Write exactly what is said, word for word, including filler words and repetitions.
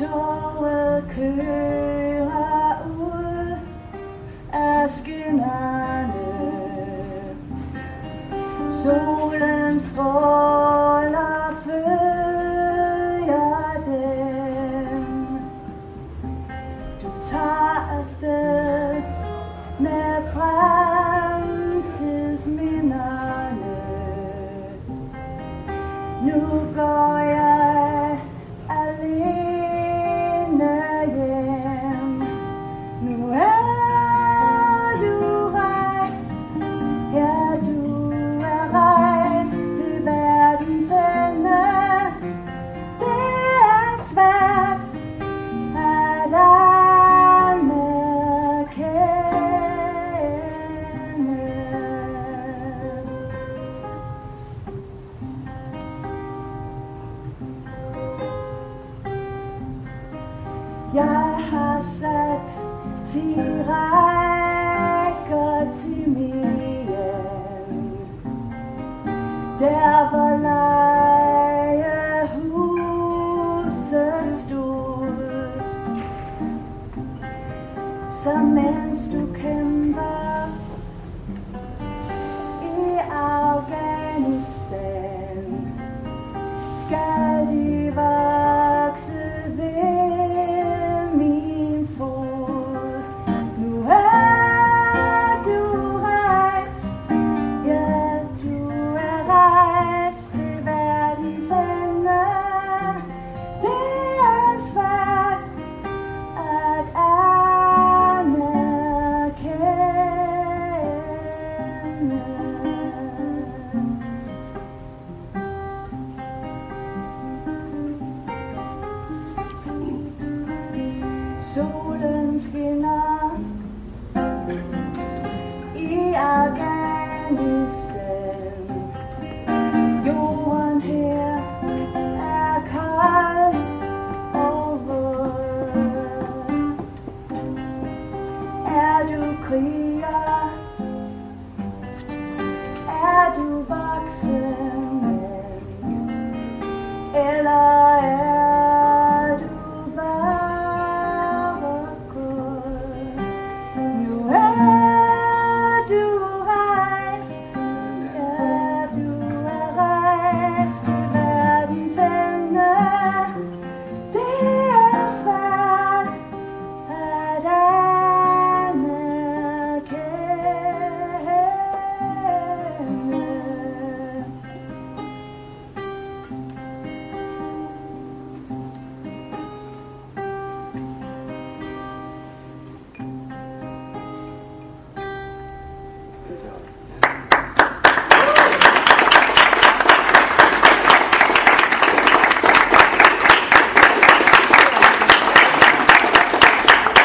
Toget kører ud af skinnerne. Solen stråler følger dem. Du tager afsted med fremtidsminderne. Nu går jeg alene hjem. Nu er du rejst, ja du er rejst til verdens ende. Det er svært at anerkende. Jeg har sat ti rækker til min, der hvor lejehuset stod. Så mens du kæmper i Afghanistan, skal de vokse ved min fod. Nu er du rejst, ja du er rejst til verdens ende. Det er svært at anerkende. Solen skinner